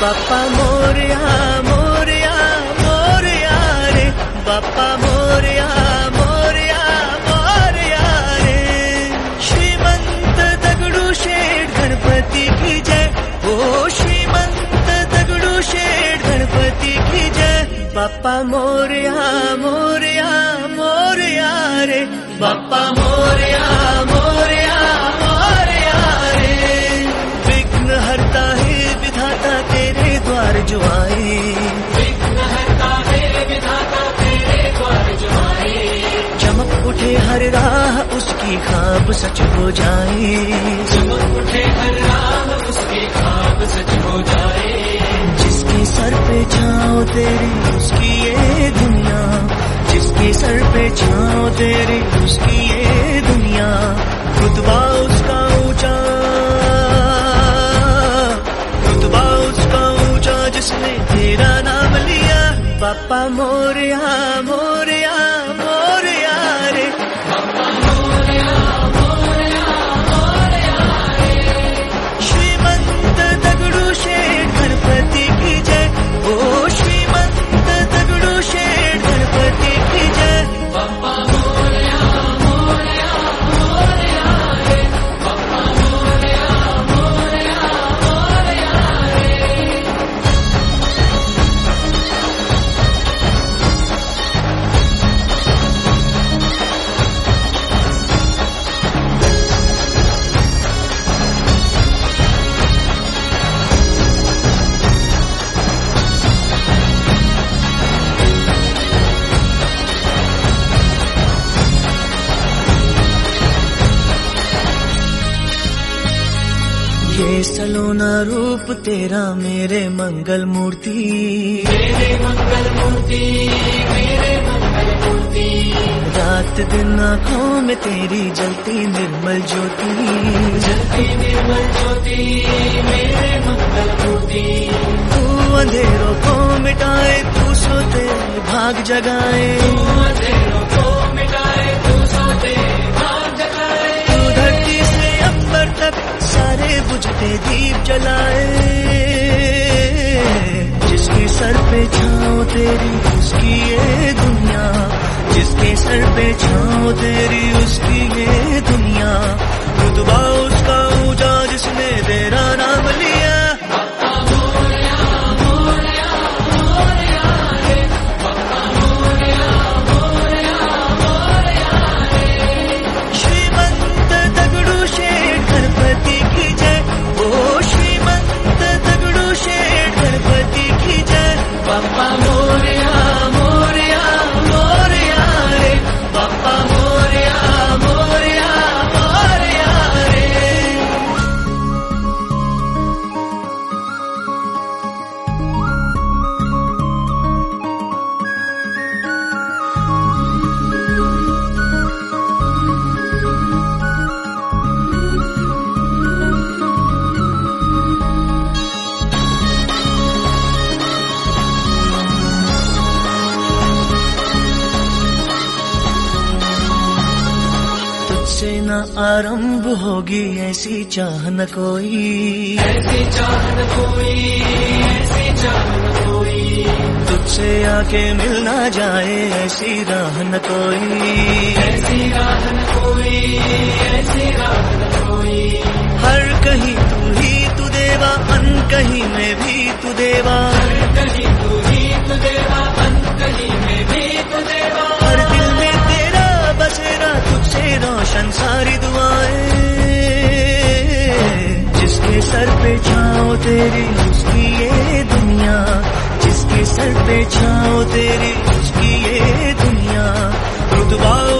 बाप्पा मोरया मोरया मोरया रे, बाप्पा मोरया मोरया मोरया रे। श्रीमंत दगडूशेठ गणपती की जय, ओ श्रीमंत दगडूशेठ गणपती की जय। बाप्पा मोरया मोरया मोरया रे, बाप्पा मोरया मोरया मोरया रे। विघ्न हरता है विधाता तेरे द्वार जो आए, विघ्न हरता है विधाता तेरे द्वार जो आए। चमक उठे हर राह उसकी ख्वाब सच हो जाए, चमक उठे हर राह उसकी ख्वाब सच हो जाए। जिसके सर पे छाँव तेरी उसकी ये दुनिया, जिसके सर पे छाँव तेरी उसकी ये दुनिया। रुतबा उसका ऊंचा, रुतबा उसका ऊंचा जिसने तेरा नाम लिया। बाप्पा मोरया मोरया मोरया रे, बाप्पा मोरया मोरया मोरया रे। श्रीमंत दगडूशेठ गणपती की जय, ओ श्रीमंत दगडूशेठ गणपती की जय। बाप्पा मोरया मोरया मोरया रे, बाप्पा मोरया मोरया मोरया रे। ये सलोना रूप तेरा मेरे मंगल मूर्ति, मेरे मंगल मूर्ति, मेरे मंगल मूर्ति। रात दिन आँखों में तेरी जलती निर्मल ज्योति, जलती निर्मल ज्योति मेरे मंगल मूर्ति। तू अंधेरों को मिटाए तू सोते भाग जगाए, तू अंधेरों को मिटाए तू सोते भाग जगाए। तू धरती से अंबर तक सारे बुझते दीप जलाए। जिसके सर पे छाँव तेरी उसकी ये दुनिया, जिसके सर पे छाँव तेरी उसकी ये दुनिया। रुतबा उसका ऊंचा जिसने तेरा नाम लिया। बाप्पा मोरया मोरया मोरया रे, बाप्पा मोरया मोरया मोरया रे। श्रीमंत दगडूशेठ गणपती की जय, ओ श्रीमंत दगडूशेठ गणपती की जय। बाप्पा मोरया मोरया मोरया रे, बाप्पा मोरया मोरया मोरया रे। तुझसे न आरंभ होगी ऐसी चाह न कोई, ऐसी चाह न कोई, ऐसी चाह न कोई। तुझसे आके मिल ना जाए ऐसी राह न कोई, ऐसी राह न कोई, ऐसी राह न कोई। हर कहीं तू ही तू देवा, अन कहीं में भी तू देवा। कहीं तू ही तू देवा, कहीं में भी तू देवा। हर दिल में तेरा बसेरा, तुझसे रोशन सारी दुआएं। जिसके सर पे छाँव तेरी उसकी ये दुनिया, जिसके सर पे छाँव तेरी उसकी ये दुनिया। रुतबा